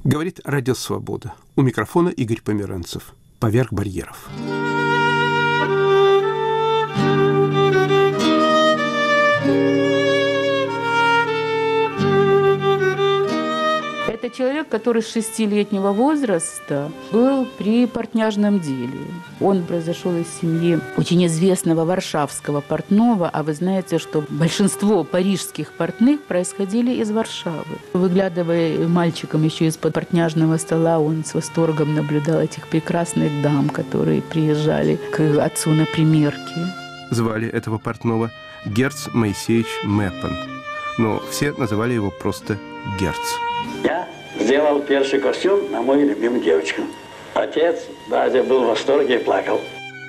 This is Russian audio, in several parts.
Говорит Радио Свобода. У микрофона Игорь Померанцев. Поверх барьеров. Это человек, который с 6-летнего возраста был при портняжном деле. Он произошел из семьи очень известного варшавского портного, а вы знаете, что большинство парижских портных происходили из Варшавы. Выглядывая мальчиком еще из-под портняжного стола, он с восторгом наблюдал этих прекрасных дам, которые приезжали к отцу на примерки. Звали этого портного Герц Моисеевич Меппен, но все называли его просто Герц. Я сделал первый костюм на мою любимую девочку. Отец даже был в восторге и плакал.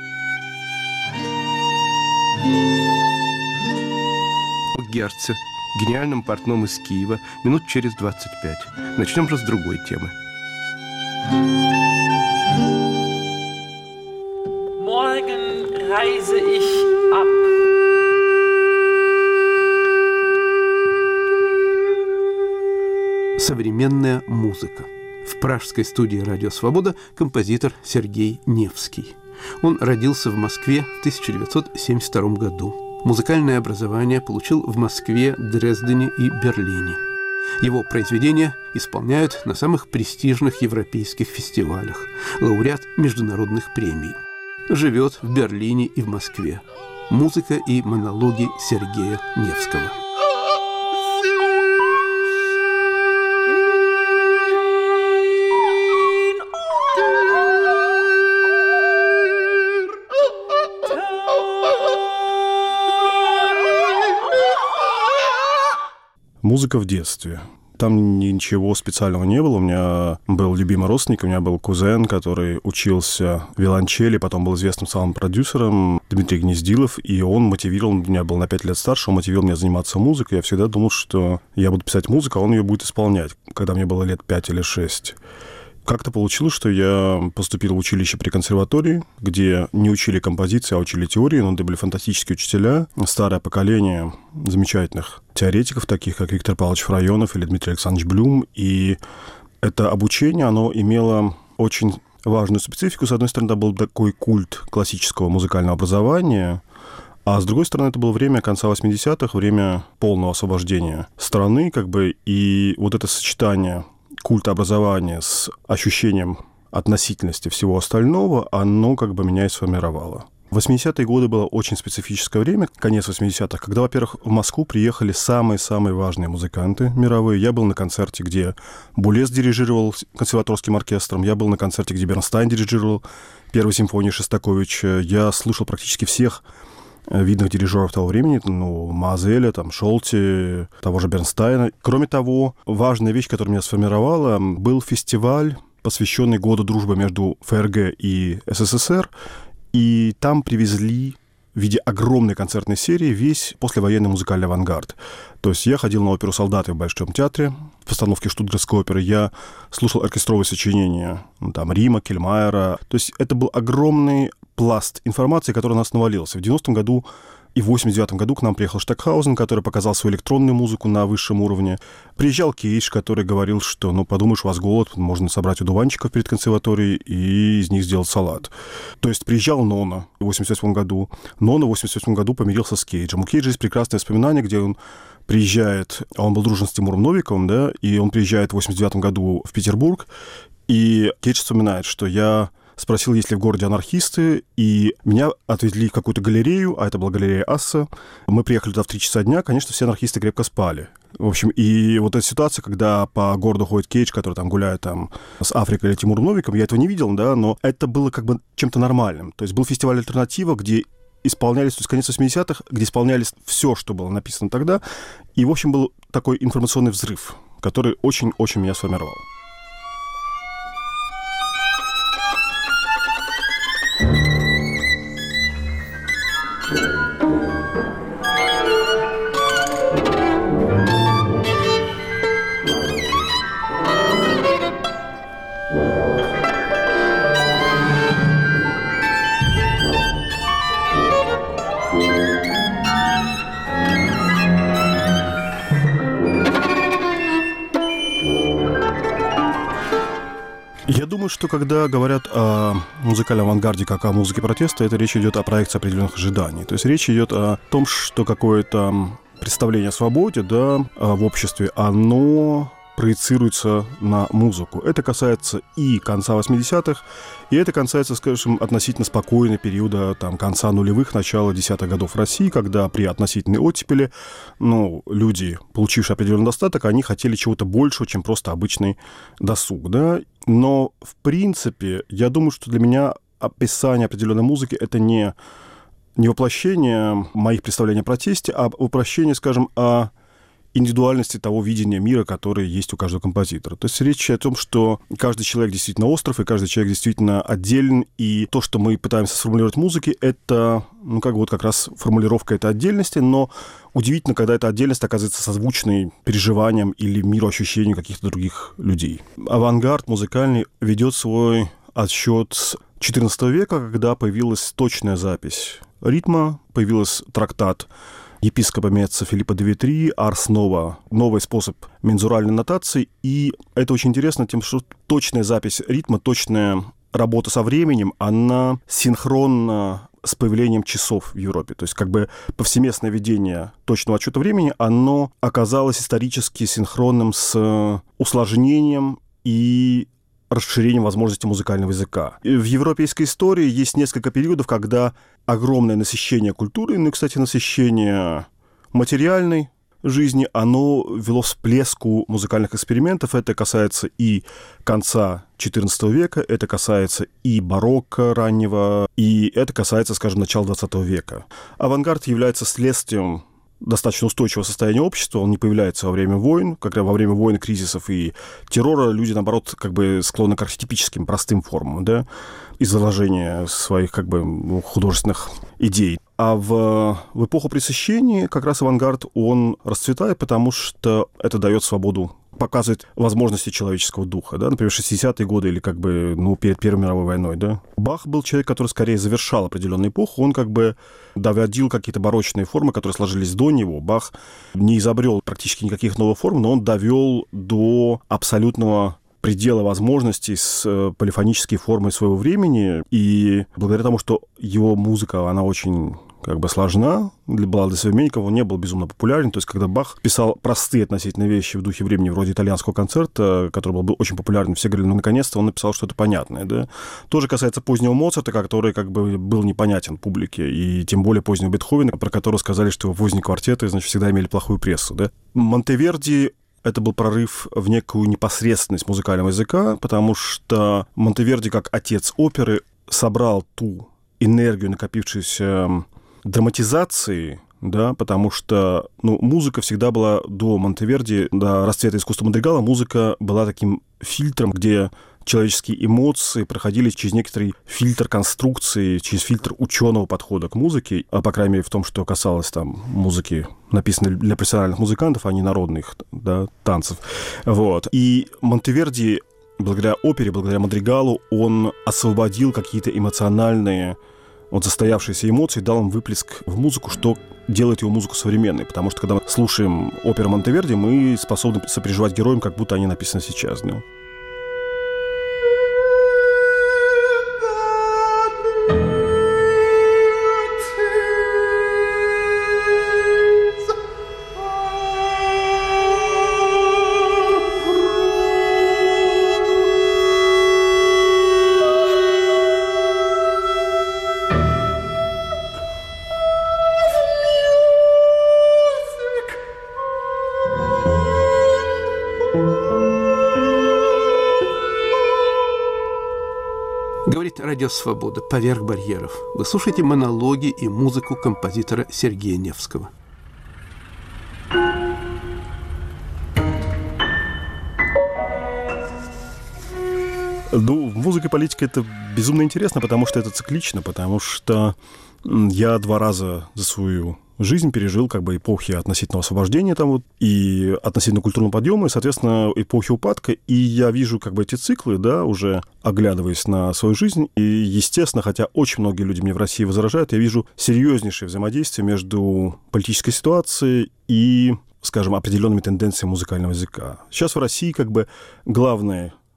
О Герце, гениальном портном из Киева, минут через 25. Начнем же с другой темы. Morgen reise ich ab. Современная музыка. В пражской студии «Радио Свобода» композитор Сергей Невский. Он родился в Москве в 1972 году. Музыкальное образование получил в Москве, Дрездене и Берлине. Его произведения исполняют на самых престижных европейских фестивалях. Лауреат международных премий. Живет в Берлине и в Москве. Музыка и монологи Сергея Невского. Музыка в детстве. Там ничего специального не было. У меня был любимый родственник, у меня был кузен, который учился виолончели, потом был известным саунд-продюсером, Дмитрий Гнездилов, и он мотивировал меня, был на 5 лет старше, он мотивировал меня заниматься музыкой. Я всегда думал, что я буду писать музыку, а он ее будет исполнять, когда мне было лет 5 или 6. Как-то получилось, что я поступил в училище при консерватории, где не учили композиции, а учили теории, но это были фантастические учителя, старое поколение замечательных теоретиков, таких как Виктор Павлович Фрайонов или Дмитрий Александрович Блюм. И это обучение, оно имело очень важную специфику. С одной стороны, это был такой культ классического музыкального образования, а с другой стороны, это было время конца 80-х, время полного освобождения страны, и вот это сочетание культа образования с ощущением относительности всего остального, оно меня и сформировало. 80-е годы было очень специфическое время, конец 80-х, когда, во-первых, в Москву приехали самые-самые важные музыканты мировые. Я был на концерте, где Булес дирижировал консерваторским оркестром, я был на концерте, где Бернстайн дирижировал первой симфонии Шостаковича, я слушал практически всех видных дирижеров того времени, Мазеля, Шолти, того же Бернстайна. Кроме того, важная вещь, которая меня сформировала, был фестиваль, посвященный Году дружбы между ФРГ и СССР, и там привезли в виде огромной концертной серии весь послевоенный музыкальный авангард. То есть я ходил на оперу «Солдаты» в Большом театре, в постановке Штутгарской оперы, я слушал оркестровые сочинения Рима, Кельмайера. То есть это был огромный пласт информации, который на нас навалился. В 90-м году и в 89-м году к нам приехал Штекхаузен, который показал свою электронную музыку на высшем уровне. Приезжал Кейдж, который говорил, что, подумаешь, у вас голод, можно собрать одуванчиков перед консерваторией и из них сделать салат. То есть приезжал Нона в 88 году. Нона в 88 году помирился с Кейджем. У Кейджа есть прекрасное воспоминание, где он приезжает, а он был дружен с Тимуром Новиковым, и он приезжает в 89 году в Петербург, и Кейдж вспоминает, что я спросил, есть ли в городе анархисты, и меня отвезли в какую-то галерею, а это была галерея Асса. Мы приехали туда в 3 часа дня, конечно, все анархисты крепко спали. В общем, и вот эта ситуация, когда по городу ходит Кейдж, который гуляет с Африкой или Тимуром Новиковым, я этого не видел, но это было чем-то нормальным. То есть был фестиваль «Альтернатива», где исполнялись, то есть конец 80-х, где исполнялись все, что было написано тогда, и, в общем, был такой информационный взрыв, который очень-очень меня сформировал. Я думаю, что когда говорят о музыкальном авангарде как о музыке протеста, это речь идет о проекции определенных ожиданий. То есть речь идет о том, что какое-то представление о свободе, да, в обществе, оно проецируется на музыку. Это касается и конца 80-х, и это касается, скажем, относительно спокойного периода конца нулевых, начала десятых годов в России, когда при относительной оттепели люди, получившие определенный достаток, они хотели чего-то большего, чем просто обычный досуг. Да? Но, в принципе, я думаю, что для меня описание определенной музыки — это не воплощение моих представлений о протесте, а воплощение, скажем, о индивидуальности того видения мира, которое есть у каждого композитора. То есть речь о том, что каждый человек действительно остров, и каждый человек действительно отделен, и то, что мы пытаемся сформулировать в музыке, это, как раз формулировка этой отдельности, но удивительно, когда эта отдельность оказывается созвучной переживаниям или мироощущению каких-то других людей. Авангард музыкальный ведет свой отсчет с XIV века, когда появилась точная запись ритма, появился трактат епископа Меца Филиппа де Витри «Арс Нова», новый способ мензуральной нотации. И это очень интересно тем, что точная запись ритма, точная работа со временем, она синхронна с появлением часов в Европе. То есть повсеместное ведение точного отсчета времени, оно оказалось исторически синхронным с усложнением и расширением возможностей музыкального языка. И в европейской истории есть несколько периодов, когда огромное насыщение культуры, кстати, насыщение материальной жизни, оно вело всплеску музыкальных экспериментов. Это касается и конца XIV века, это касается и барокко раннего, и это касается, скажем, начала XX века. Авангард является следствием достаточно устойчивого состояния общества, он не появляется во время войн, когда во время войн, кризисов и террора люди, наоборот, склонны к архетипическим, простым формам, да, изложения своих, художественных идей. А в эпоху Пресыщения как раз авангард, он расцветает, потому что это дает свободу, показывает возможности человеческого духа, да, например, 60-е годы или перед Первой мировой войной, да. Бах был человек, который скорее завершал определенную эпоху, он доводил какие-то барочные формы, которые сложились до него. Бах не изобрел практически никаких новых форм, но он довел до абсолютного предела возможностей с полифонической формой своего времени, и благодаря тому, что его музыка, она очень сложна, была для современников, он не был безумно популярен. То есть, когда Бах писал простые относительно вещи в духе времени, вроде итальянского концерта, который был очень популярен, все говорили, наконец-то он написал что-то понятное, да. Тоже касается позднего Моцарта, который был непонятен публике, и тем более позднего Бетховена, про которого сказали, что его поздние квартеты, всегда имели плохую прессу, да. Монтеверди — это был прорыв в некую непосредственность музыкального языка, потому что Монтеверди, как отец оперы, собрал ту энергию, накопившуюся драматизации, да, потому что музыка всегда была до Монтеверди, до расцвета искусства мадригала, музыка была таким фильтром, где человеческие эмоции проходили через некоторый фильтр конструкции, через фильтр ученого подхода к музыке, по крайней мере, в том, что касалось музыки, написанной для профессиональных музыкантов, а не народных, да, танцев. Вот. И Монтеверди, благодаря опере, благодаря мадригалу, он освободил какие-то эмоциональные застоявшиеся эмоции, дал им выплеск в музыку, что делает его музыку современной. Потому что, когда мы слушаем оперу Монтеверди, мы способны сопереживать героям, как будто они написаны сейчас. Да? Говорит Радио Свобода «Поверх барьеров». Вы слушаете монологи и музыку композитора Сергея Невского. Музыка и политика — это безумно интересно, потому что это циклично, потому что я 2 раза за свою жизнь пережил эпохи относительного освобождения и относительно культурного подъема, и, соответственно, эпохи упадка. И я вижу эти циклы, да, уже оглядываясь на свою жизнь. И, естественно, хотя очень многие люди мне в России возражают, я вижу серьезнейшее взаимодействие между политической ситуацией и, скажем, определенными тенденциями музыкального языка. Сейчас в России главный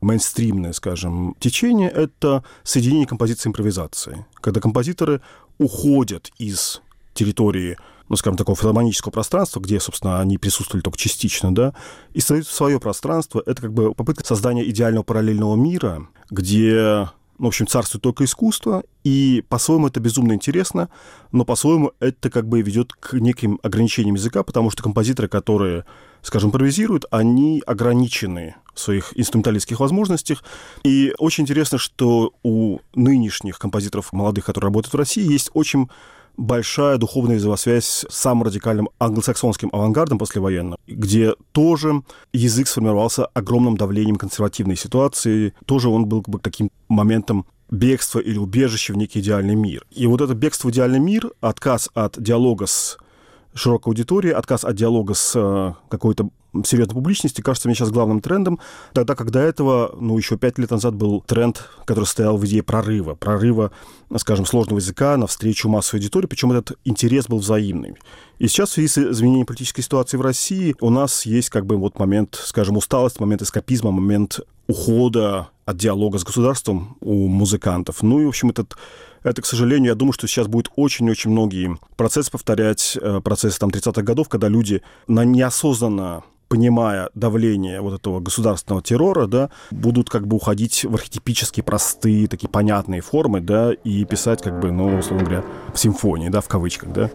мейнстримное, скажем, течение — это соединение композиции и импровизации. Когда композиторы уходят из территории, ну, скажем, такого филармонического пространства, где, собственно, они присутствовали только частично, да, и создают свое пространство. Это как бы попытка создания идеального параллельного мира, где, в общем, царствует только искусство, и по-своему это безумно интересно, но по-своему это как бы ведет к неким ограничениям языка, потому что композиторы, которые, скажем, импровизируют, они ограничены в своих инструменталистских возможностях. И очень интересно, что у нынешних композиторов молодых, которые работают в России, есть очень большая духовная взаимосвязь с самым радикальным англосаксонским авангардом послевоенным, где тоже язык сформировался огромным давлением консервативной ситуации. Тоже он был как бы таким моментом бегства или убежища в некий идеальный мир. И вот это бегство в идеальный мир, отказ от диалога с широкой аудиторией, отказ от диалога с какой-то серьезной публичности, кажется мне сейчас главным трендом, тогда как до этого, еще 5 лет назад был тренд, который стоял в идее прорыва, скажем, сложного языка навстречу массовой аудитории, причем этот интерес был взаимный. И сейчас в связи с изменением политической ситуации в России у нас есть как бы вот момент, скажем, усталости, момент эскапизма, момент ухода от диалога с государством у музыкантов. И, в общем, это, к сожалению, я думаю, что сейчас будет очень-очень многие процессы повторять, процессы 30-х годов, когда люди неосознанно, понимая давление вот этого государственного террора, да, будут как бы уходить в архетипические простые, такие понятные формы, да, и писать как бы, условно говоря, в симфонии, да, в кавычках, да.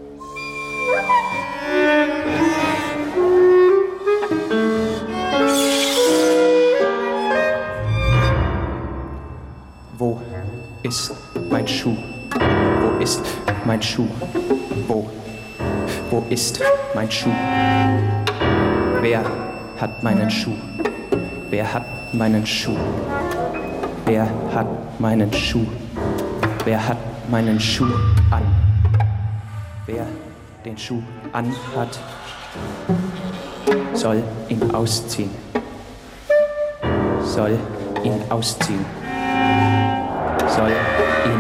Wo ist mein Schuh? Wo ist mein Schuh? Wo ist mein Schuh? Wer hat meinen Schuh? Wer hat meinen Schuh? Wer hat meinen Schuh? Wer hat meinen Schuh an? Wer den Schuh anhat, soll ihn ausziehen. Soll ihn ausziehen. Soll ihn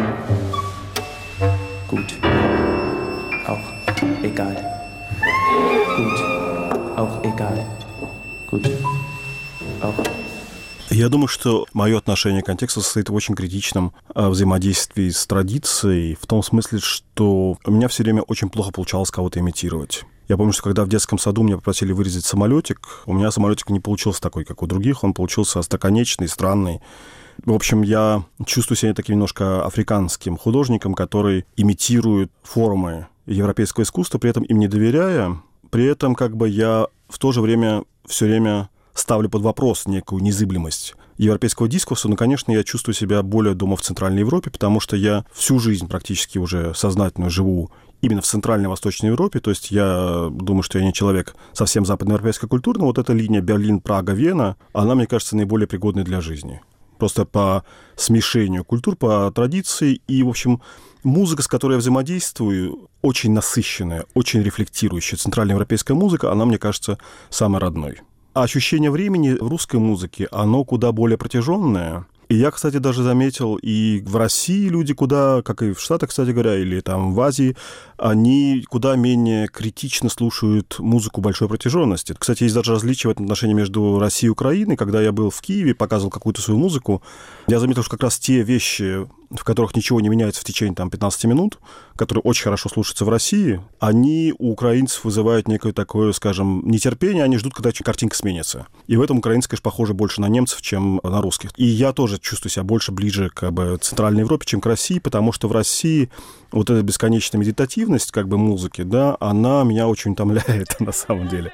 gut, auch egal. Gut, auch egal. Gut, auch. Я думаю, что мое отношение к контексту состоит в очень критичном взаимодействии с традицией, в том смысле, что у меня все время очень плохо получалось кого-то имитировать. Я помню, что когда в детском саду меня попросили вырезать самолетик, у меня самолетик не получился такой, как у других, он получился остроконечный, странный. В общем, я чувствую себя таким немножко африканским художником, который имитирует формы европейского искусства, при этом им не доверяя. При этом как бы я в то же время все время ставлю под вопрос некую незыблемость европейского дискурса, но, конечно, я чувствую себя более дома в Центральной Европе, потому что я всю жизнь практически уже сознательно живу именно в Центральной и Восточной Европе, то есть я думаю, что я не человек совсем западноевропейской культуры, но вот эта линия Берлин, Прага, Вена, она, мне кажется, наиболее пригодной для жизни. Просто по смешению культур, по традиции. И, в общем, музыка, с которой я взаимодействую, очень насыщенная, очень рефлектирующая. Центральноевропейская музыка, она, мне кажется, самой родной. А ощущение времени в русской музыке, оно куда более протяженное. И я, кстати, даже заметил, и в России люди куда, как и в Штатах, кстати говоря, или там в Азии, они куда менее критично слушают музыку большой протяженности. Кстати, есть даже различия в этом отношении между Россией и Украиной. Когда я был в Киеве, показывал какую-то свою музыку, я заметил, что как раз те вещи, в которых ничего не меняется в течение 15 минут, которые очень хорошо слушаются в России, они у украинцев вызывают некое такое, скажем, нетерпение, они ждут, когда картинка сменится. И в этом украинцы, конечно, похожи больше на немцев, чем на русских. И я тоже чувствую себя больше ближе к Центральной Европе, чем к России, потому что в России вот эта бесконечная медитативность музыки, да, она меня очень утомляет на самом деле.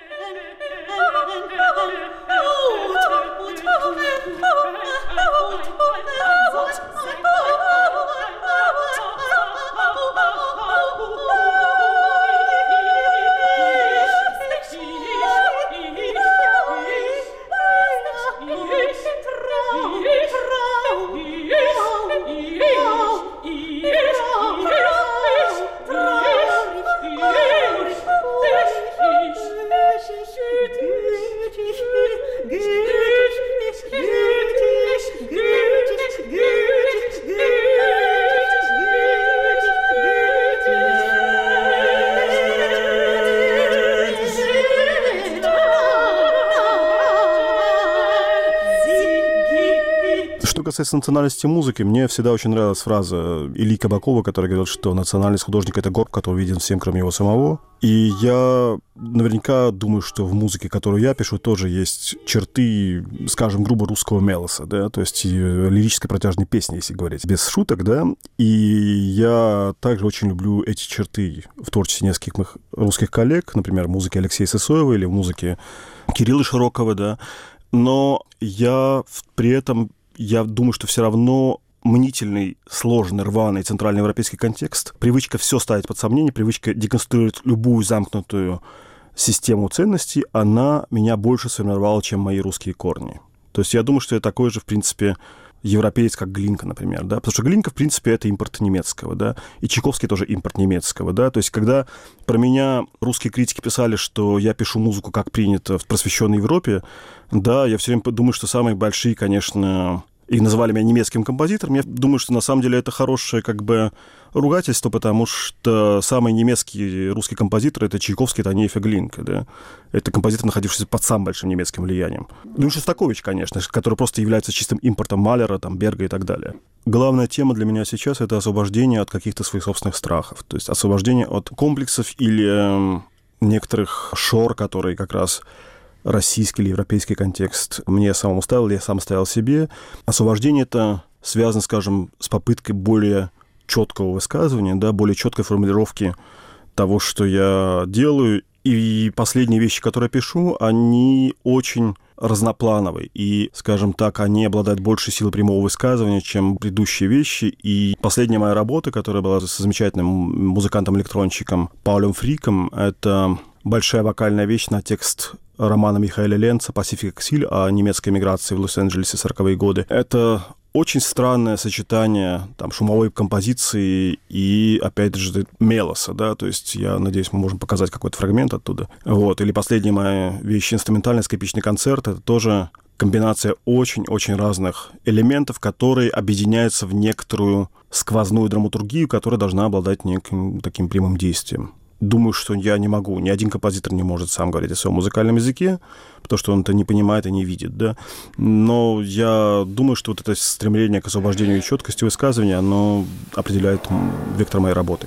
что касается национальности музыки, мне всегда очень нравилась фраза Ильи Кабакова, который говорил, что национальность художника — это горб, который виден всем, кроме его самого. И я наверняка думаю, что в музыке, которую я пишу, тоже есть черты, скажем, грубо русского мелоса, да, то есть лирической протяжной песни, если говорить, без шуток, да. И я также очень люблю эти черты в творчестве нескольких моих русских коллег, например, в музыке Алексея Сысоева или в музыке Кирилла Широкова, да. Но я при этом, я думаю, что все равно мнительный, сложный, рваный центральноевропейский контекст, привычка все ставить под сомнение, привычка деконструировать любую замкнутую систему ценностей, она меня больше сформировала, чем мои русские корни. То есть я думаю, что я такой же, в принципе, европеец, как Глинка, например, да, потому что Глинка, в принципе, это импорт немецкого, да, и Чайковский тоже импорт немецкого, да, то есть когда про меня русские критики писали, что я пишу музыку, как принято в просвещенной Европе, да, я все время думаю, что самые большие, конечно, и называли меня немецким композитором, я думаю, что на самом деле это хорошее, как бы, ругательство, потому что самый немецкий русский композитор — это Чайковский, Танеев и Глинка, да. Это композитор, находившийся под самым большим немецким влиянием. Ну и Шостакович, конечно, который просто является чистым импортом Малера, там, Берга и так далее. Главная тема для меня сейчас — это освобождение от каких-то своих собственных страхов, то есть освобождение от комплексов или некоторых шор, которые как раз российский или европейский контекст мне самому ставил, я сам ставил себе. Освобождение это связано, скажем, с попыткой более четкого высказывания, да, более четкой формулировки того, что я делаю. И последние вещи, которые я пишу, они очень разноплановые. И, скажем так, они обладают большей силой прямого высказывания, чем предыдущие вещи. И последняя моя работа, которая была с замечательным музыкантом-электронщиком Паулем Фриком, это большая вокальная вещь на текст романа Михаэля Ленца «Pacific Exile» о немецкой миграции в Лос-Анджелесе в 40-е годы. Это очень странное сочетание там, шумовой композиции и, опять же, мелоса, да, то есть я надеюсь, мы можем показать какой-то фрагмент оттуда. Вот. Или последняя моя вещь, инструментальный скрипичный концерт, это тоже комбинация очень-очень разных элементов, которые объединяются в некоторую сквозную драматургию, которая должна обладать неким таким прямым действием. Думаю, что я не могу, ни один композитор не может сам говорить о своем музыкальном языке, потому что он это не понимает и не видит, да. Но я думаю, что вот это стремление к освобождению и четкости высказывания, оно определяет вектор моей работы.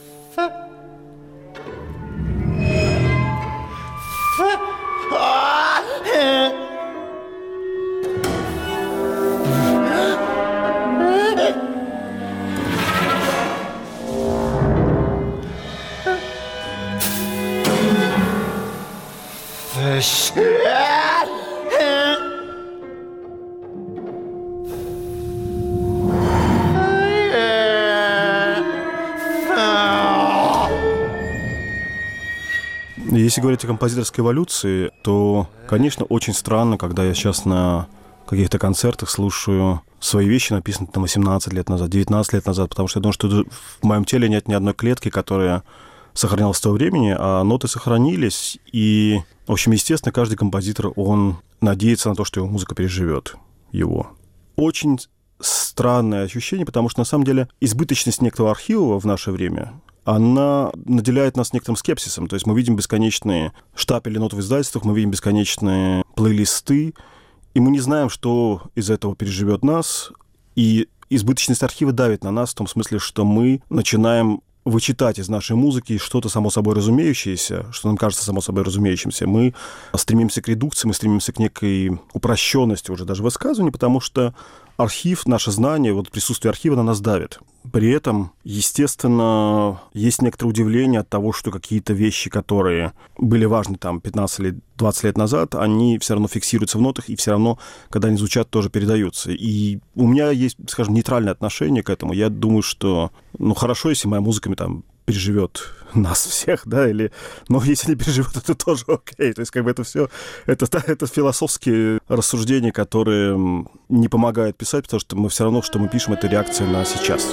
Если говорить о композиторской эволюции, то, конечно, очень странно, когда я сейчас на каких-то концертах слушаю свои вещи, написанные там 18 лет назад, 19 лет назад, потому что я думаю, что в моем теле нет ни одной клетки, которая сохранялась с того времени, а ноты сохранились, и, в общем, естественно, каждый композитор, он надеется на то, что его музыка переживет его. Очень странное ощущение, потому что, на самом деле, избыточность некоторого архива в наше время, она наделяет нас некоторым скепсисом. То есть мы видим бесконечные штапели нот в издательствах, мы видим бесконечные плейлисты, и мы не знаем, что из этого переживет нас, и избыточность архива давит на нас в том смысле, что мы начинаем вычитать из нашей музыки что-то само собой разумеющееся, что нам кажется само собой разумеющимся. Мы стремимся к редукции, мы стремимся к некой упрощенности уже даже высказывания, потому что архив, наше знание, вот присутствие архива на нас давит. При этом, естественно, есть некоторое удивление от того, что какие-то вещи, которые были важны там 15 или 20 лет назад, они все равно фиксируются в нотах, и все равно, когда они звучат, тоже передаются. И у меня есть, скажем, нейтральное отношение к этому. Я думаю, что, хорошо, если моя музыка там переживет нас всех, да, или... Но если не переживет, это тоже окей. То есть, как бы это все... Это философские рассуждения, которые не помогают писать, потому что мы все равно, что мы пишем, это реакция на сейчас.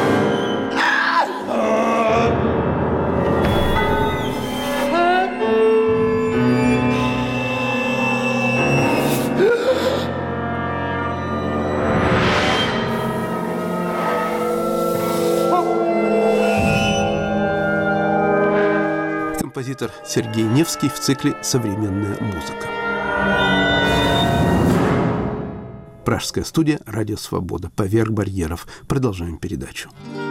Композитор Сергей Невский в цикле «Современная музыка». Пражская студия «Радио Свобода». «Поверх барьеров». Продолжаем передачу.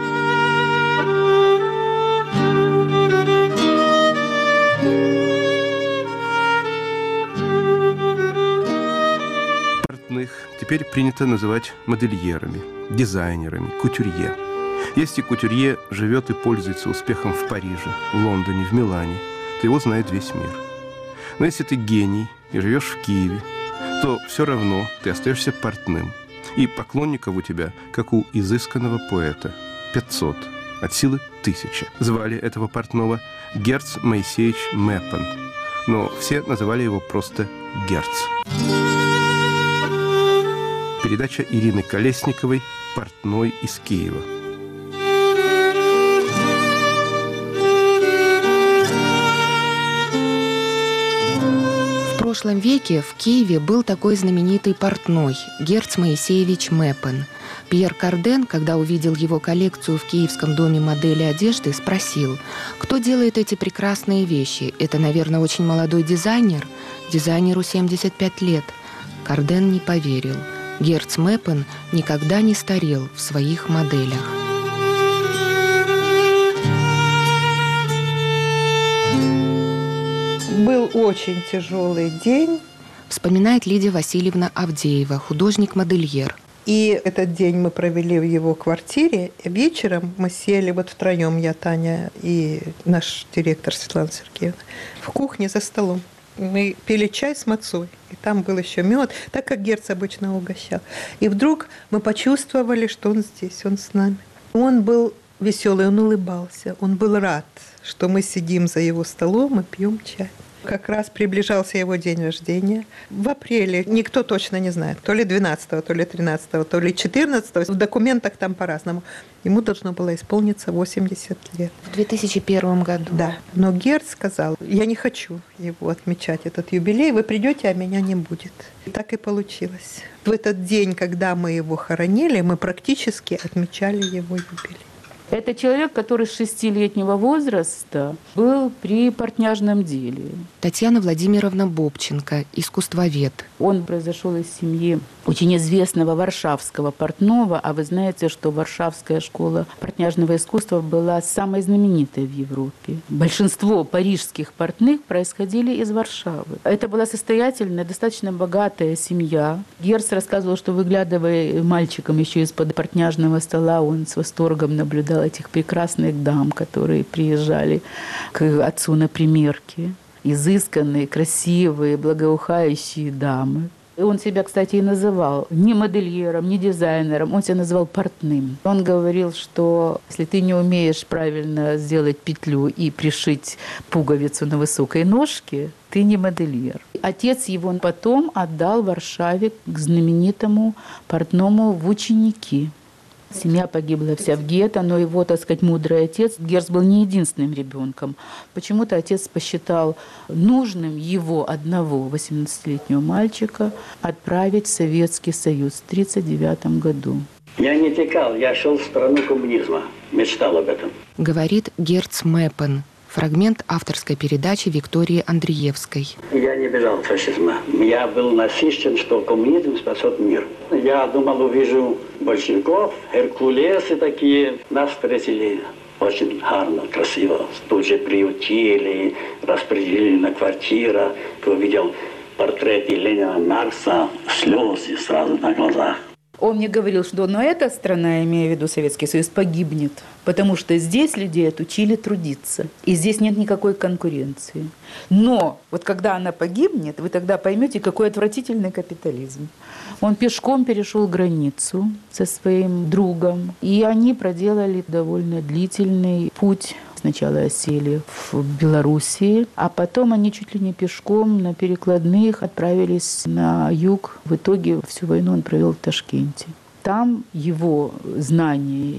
Портных теперь принято называть модельерами, дизайнерами, кутюрье. Если кутюрье живет и пользуется успехом в Париже, в Лондоне, в Милане, то его знает весь мир. Но если ты гений и живешь в Киеве, то все равно ты остаешься портным. И поклонников у тебя, как у изысканного поэта, 500, от силы 1000. Звали этого портного Герц Моисеевич Мэппен, но все называли его просто Герц. Передача Ирины Колесниковой «Портной из Киева». В прошлом веке в Киеве был такой знаменитый портной Герц Моисеевич Мэппен. Пьер Карден, когда увидел его коллекцию в Киевском доме модели одежды, спросил, кто делает эти прекрасные вещи? Это, наверное, очень молодой дизайнер. Дизайнеру 75 лет. Карден не поверил. Герц Мэппен никогда не старел в своих моделях. Был очень тяжелый день, вспоминает Лидия Васильевна Авдеева, художник-модельер. И этот день мы провели в его квартире. Вечером мы сели вот втроем, я, Таня и наш директор Светлана Сергеевна, в кухне за столом. Мы пили чай с мацой, и там был еще мед, так как Герц обычно угощал. И вдруг мы почувствовали, что он здесь, он с нами. Он был веселый, он улыбался, он был рад, что мы сидим за его столом и пьем чай. Как раз приближался его день рождения. В апреле, никто точно не знает, то ли 12-го, то ли 13-го, то ли 14-го. В документах там по-разному. Ему должно было исполниться 80 лет. В 2001 году. Да. Но Герц сказал, я не хочу его отмечать, этот юбилей, вы придете, а меня не будет. И так и получилось. В этот день, когда мы его хоронили, мы практически отмечали его юбилей. Это человек, который с 6-летнего возраста был при портняжном деле. Татьяна Владимировна Бобченко, искусствовед. Он произошел из семьи очень известного варшавского портного, а вы знаете, что Варшавская школа портняжного искусства была самой знаменитой в Европе. Большинство парижских портных происходили из Варшавы. Это была состоятельная, достаточно богатая семья. Герц рассказывал, что, выглядывая мальчиком еще из-под портняжного стола, он с восторгом наблюдал этих прекрасных дам, которые приезжали к отцу на примерки. Изысканные, красивые, благоухающие дамы. И он себя, кстати, и называл не модельером, не дизайнером, он себя называл портным. Он говорил, что если ты не умеешь правильно сделать петлю и пришить пуговицу на высокой ножке, ты не модельер. Отец его потом отдал Варшаве к знаменитому портному в ученики. Семья погибла вся в гетто, но его, так сказать, мудрый отец, Герц был не единственным ребенком. Почему-то отец посчитал нужным его одного 18-летнего мальчика отправить в Советский Союз в 1939 году. Я не текал, я шел в страну коммунизма, мечтал об этом. Говорит Герц Мэппен. Фрагмент авторской передачи Виктории Андреевской. Я не бежал от фашизма. Я был насыщен, что коммунизм спасет мир. Я думал, увижу большевиков, Геркулесы такие. Нас встретили очень гарно, красиво. Тут же приютили, распределили на квартиру. Увидел портреты Ленина, Маркса, слезы сразу на глазах. Он мне говорил, что эта страна, имея в виду Советский Союз, погибнет, потому что здесь людей отучили трудиться, и здесь нет никакой конкуренции. Но вот когда она погибнет, вы тогда поймете, какой отвратительный капитализм. Он пешком перешел границу со своим другом, и они проделали довольно длительный путь. Сначала осели в Белоруссии, а потом они чуть ли не пешком на перекладных отправились на юг. В итоге всю войну он провел в Ташкенте. Там его знания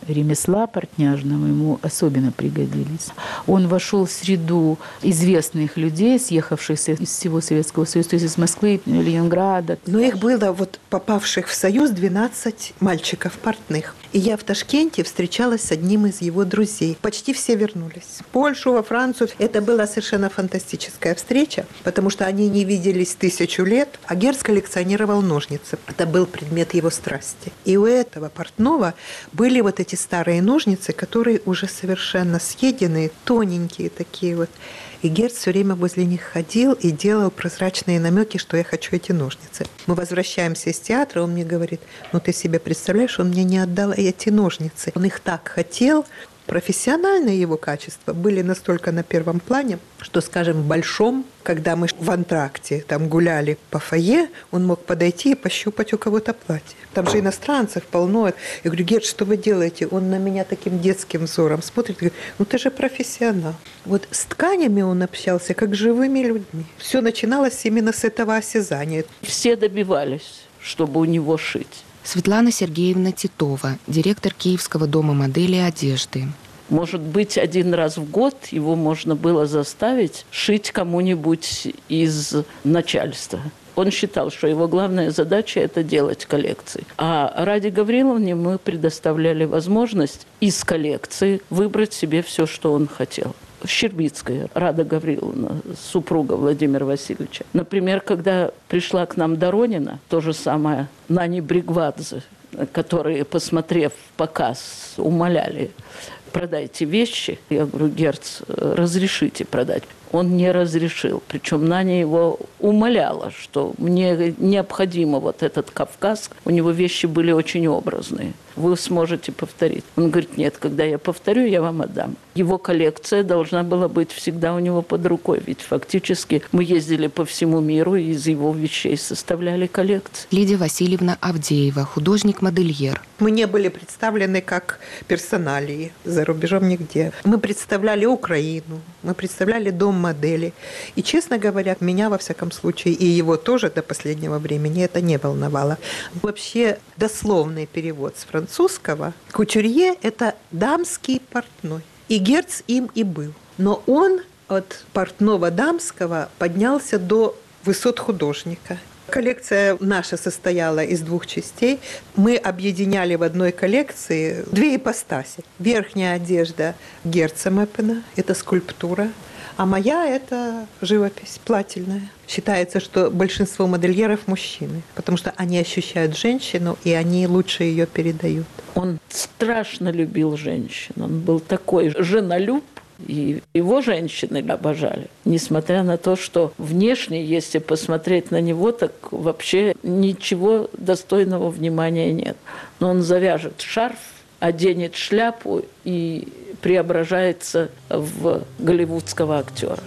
ремесла портняжного ему особенно пригодились. Он вошел в среду известных людей, съехавшихся из всего Советского Союза, то есть из Москвы, Ленинграда. Но их было, вот попавших в Союз, 12 мальчиков портных. И я в Ташкенте встречалась с одним из его друзей. Почти все вернулись. В Польшу, во Францию. Это была совершенно фантастическая встреча, потому что они не виделись 1000 лет, а Герц коллекционировал ножницы. Это был предмет его страсти. И у этого портного были вот эти старые ножницы, которые уже совершенно съеденные, тоненькие такие вот. И Герц все время возле них ходил и делал прозрачные намеки, что я хочу эти ножницы. Мы возвращаемся из театра, он мне говорит: ну ты себе представляешь, он мне не отдал эти ножницы. Он их так хотел. Профессиональные его качества были настолько на первом плане, что, скажем, в Большом, когда мы в антракте там гуляли по фойе, он мог подойти и пощупать у кого-то платье. Там же иностранцев полно. Я говорю: Герц, что вы делаете? Он на меня таким детским взором смотрит и говорит: ну ты же профессионал. Вот с тканями он общался, как с живыми людьми. Все начиналось именно с этого осязания. Все добивались, чтобы у него шить. Светлана Сергеевна Титова, директор Киевского дома модели одежды. Может быть, 1 раз в год его можно было заставить шить кому-нибудь из начальства. Он считал, что его главная задача – это делать коллекции. А Раде Гавриловне мы предоставляли возможность из коллекции выбрать себе все, что он хотел. Щербицкая Рада Гавриловна, супруга Владимира Васильевича. Например, когда пришла к нам Доронина, то же самое Нани Бригвадзе, которые, посмотрев показ, умоляли: продайте вещи. Я говорю: Герц, разрешите продать. Он не разрешил. Причем Наня его умоляла, что мне необходимо вот этот Кавказ. У него вещи были очень образные. Вы сможете повторить. Он говорит: нет, когда я повторю, я вам отдам. Его коллекция должна была быть всегда у него под рукой. Ведь фактически мы ездили по всему миру и из его вещей составляли коллекции. Лидия Васильевна Авдеева, художник-модельер. Мы не были представлены как персоналии за рубежом нигде. Мы представляли Украину, мы представляли дом модели. И, честно говоря, меня, во всяком случае, и его тоже до последнего времени это не волновало. Вообще, дословный перевод с французского «кутюрье» – это дамский портной. И Герц им и был. Но он от портного дамского поднялся до высот художника. Коллекция наша состояла из 2 частей. Мы объединяли в одной коллекции 2 ипостаси. Верхняя одежда Герца Меппена – это скульптура, а моя – это живопись плательная. Считается, что большинство модельеров – мужчины, потому что они ощущают женщину, и они лучше ее передают. Он страшно любил женщин. Он был такой женолюб. И его женщины обожали. Несмотря на то, что внешне, если посмотреть на него, так вообще ничего достойного внимания нет. Но он завяжет шарф, оденет шляпу и преображается в голливудского актера.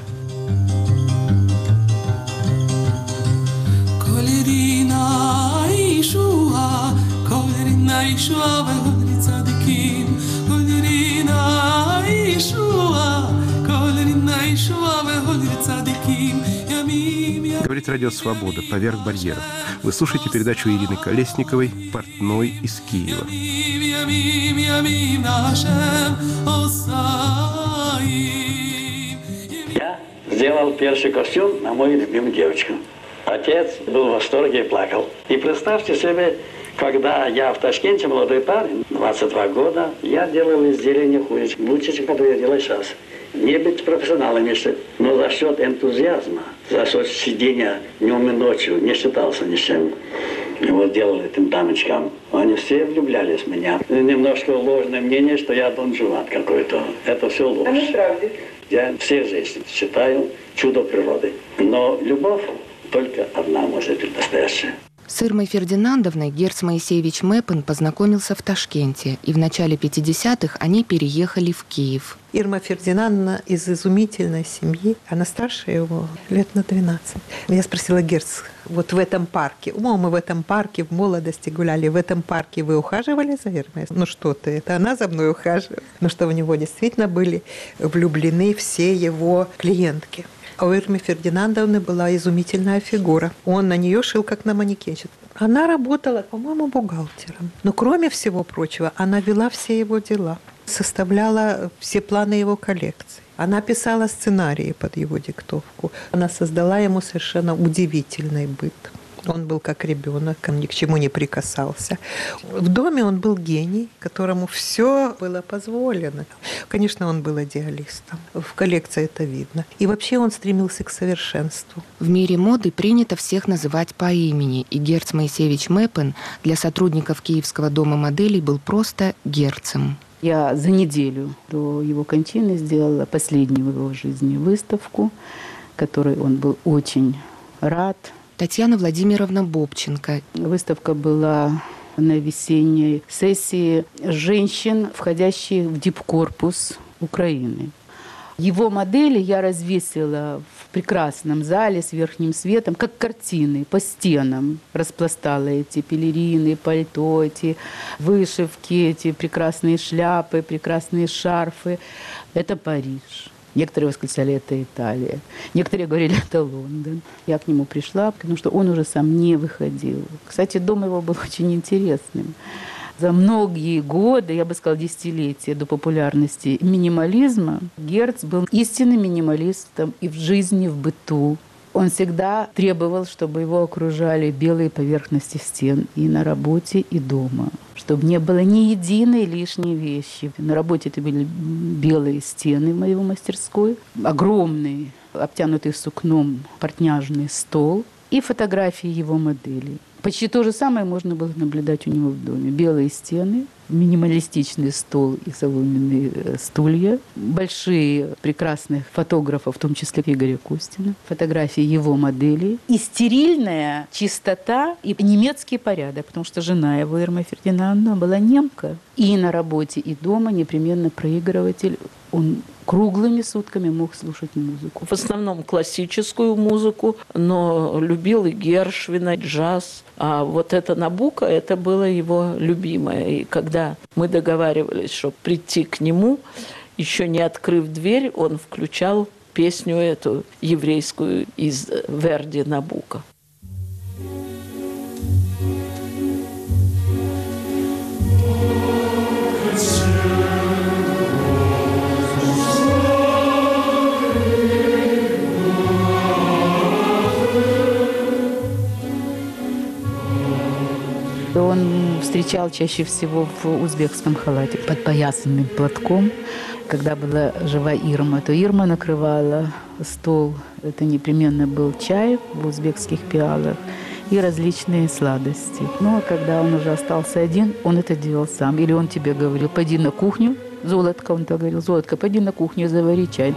Говорит Радио Свобода «Поверх барьеров». Вы слушаете передачу Ирины Колесниковой «Портной из Киева». Я сделал первый костюм на мою любимую девочку. Отец был в восторге и плакал. И представьте себе, когда я в Ташкенте, молодой парень, 22 года, я делал изделия не хуже, лучше, чем когда я делаю сейчас. Не быть профессионалом еще, но за счет энтузиазма, за счет сидения днем и ночью, не считался ни с чем. И вот делал этим дамочкам. Они все влюблялись в меня. Немножко ложное мнение, что я Дон Жуан какой-то. Это все ложь. А неправда? Я всех женщин считаю чудо природы. Но любовь только одна может быть настоящая. С Ирмой Фердинандовной Герц Моисеевич Меппен познакомился в Ташкенте, и в начале 50-х они переехали в Киев. Ирма Фердинандовна из изумительной семьи. Она старше его лет на 12. Я спросила: Герц, вот в этом парке, мы в этом парке в молодости гуляли, в этом парке вы ухаживали за Ирмой? Ну что ты, это она за мной ухаживала. Ну что в него действительно были влюблены все его клиентки. А у Ирмы Фердинандовны была изумительная фигура. Он на нее шил, как на манекенщик. Она работала, по-моему, бухгалтером. Но кроме всего прочего, она вела все его дела, составляла все планы его коллекции. Она писала сценарии под его диктовку. Она создала ему совершенно удивительный быт. Он был как ребенок, он ни к чему не прикасался. В доме он был гений, которому все было позволено. Конечно, он был идеалистом. В коллекции это видно. И вообще он стремился к совершенству. В мире моды принято всех называть по имени, и Герц Моисеевич Мепен для сотрудников Киевского дома моделей был просто Герцем. Я за неделю до его кончины сделала последнюю в его жизни выставку, которой он был очень рад. Татьяна Владимировна Бобченко. Выставка была на весенней сессии женщин, входящих в дипкорпус Украины. Его модели я развесила в прекрасном зале с верхним светом, как картины, по стенам. Распластала эти пелерины, пальто, эти вышивки, эти прекрасные шляпы, прекрасные шарфы. Это Париж. Некоторые восклицали, это Италия. Некоторые говорили, это Лондон. Я к нему пришла, потому что он уже сам не выходил. Кстати, дом его был очень интересным. За многие годы, я бы сказала, десятилетия до популярности минимализма, Герц был истинным минималистом и в жизни, и в быту. Он всегда требовал, чтобы его окружали белые поверхности стен и на работе, и дома. Чтобы не было ни единой лишней вещи. На работе это были белые стены в его мастерской, огромный, обтянутый сукном портняжный стол и фотографии его моделей. Почти то же самое можно было наблюдать у него в доме. Белые стены, минималистичный стол и соломенные стулья, большие прекрасных фотографов, в том числе Игоря Костина, фотографии его моделей, и стерильная чистота и немецкий порядок, потому что жена его, Ирма Фердинандовна, была немка. И на работе, и дома непременно проигрыватель. Он круглыми сутками мог слушать музыку. В основном классическую музыку, но любил и Гершвина, и джаз. А вот это Набуко, это было его любимое. И когда мы договаривались, чтобы прийти к нему, еще не открыв дверь, он включал песню эту еврейскую из Верди Набуко. Он встречал чаще всего в узбекском халате, подпоясанным платком. Когда была жива Ирма, то Ирма накрывала стол. Это непременно был чай в узбекских пиалах и различные сладости. Но когда он уже остался один, он это делал сам. Или он тебе говорил, пойди на кухню, Золотко, он так говорил, Золотко, пойди на кухню, завари чай.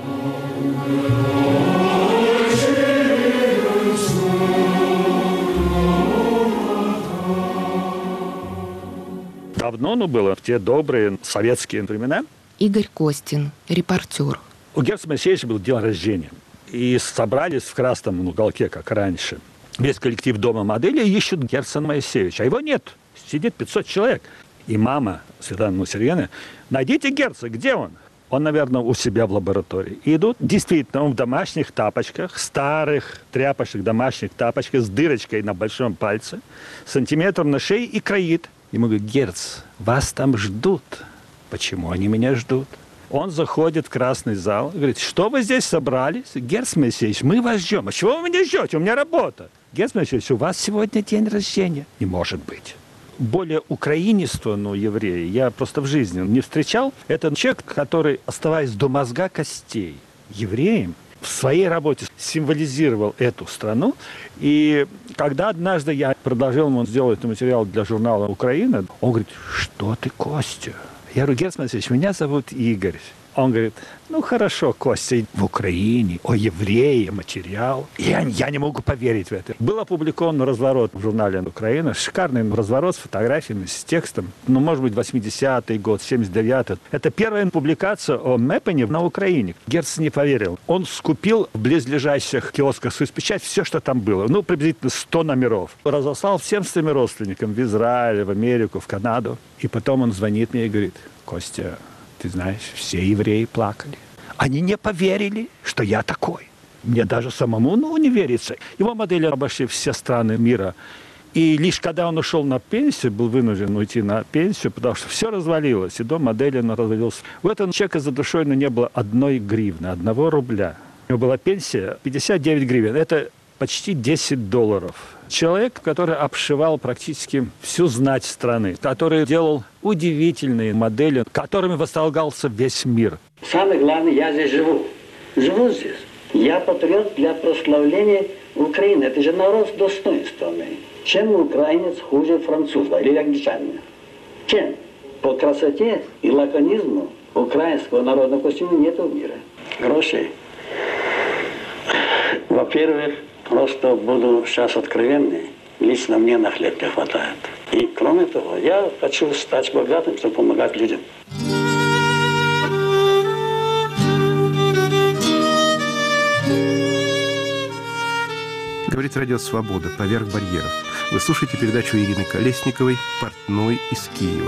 Давно было, в те добрые советские времена. Игорь Костин, репортер. У Герца Моисеевича был день рождения. И собрались в красном уголке, как раньше. Весь коллектив дома моделей ищут Герца Моисеевича. А его нет. Сидит 500 человек. И мама Светлана Сергеевна, найдите Герца, где он? Он, наверное, у себя в лаборатории. И идут, действительно, он в домашних тапочках, старых тряпочных домашних тапочках с дырочкой на большом пальце, сантиметром на шее и кроит. Ему говорят, Герц, вас там ждут. Почему они меня ждут? Он заходит в красный зал, говорит, что вы здесь собрались? Герц Моисеевич, мы вас ждем. А чего вы меня ждете? У меня работа. Герц Моисеевич, у вас сегодня день рождения. Не может быть. Более украинистого еврея я просто в жизни не встречал. Это человек, который, оставаясь до мозга костей евреем, в своей работе символизировал эту страну. И когда однажды я предложил ему сделать материал для журнала «Украина», он говорит, что ты, Костя? Я говорю, Герц Моисеевич, меня зовут Игорь. Он говорит, ну хорошо, Костя, в Украине, о еврее, материал. Я не могу поверить в это. Был опубликован разворот в журнале «Украина». Шикарный разворот с фотографиями, с текстом. Ну, может быть, 80-й год, 79-й. Это первая публикация о Мепене на Украине. Герц не поверил. Он скупил в близлежащих киосках «Союзпечать» все, что там было. Ну, приблизительно 100 номеров. Разослал всем своим родственникам в Израиль, в Америку, в Канаду. И потом он звонит мне и говорит, Костя, ты знаешь, все евреи плакали. Они не поверили, что я такой. Мне даже самому не верится. Его модели обошли все страны мира. И лишь когда он ушел на пенсию, был вынужден уйти на пенсию, потому что все развалилось, и дом модели развалился. У этого человека за душой не было 1 гривны, 1 рубля. У него была пенсия 59 гривен. Это почти $10. Человек, который обшивал практически всю знать страны, который делал удивительные модели, которыми восторгался весь мир. Самое главное, я здесь живу. Живу здесь. Я патриот для прославления Украины. Это же народ с достоинствами. Чем украинец хуже француза или англичанина? Чем? По красоте и лаконизму украинского народного костюма нет в мире. Гроши. Во-первых, просто буду сейчас откровенный. Лично мне на хлеб не хватает. И кроме того, я хочу стать богатым, чтобы помогать людям. Говорит радио «Свобода. Поверх барьеров». Вы слушаете передачу Ирины Колесниковой «Портной из Киева».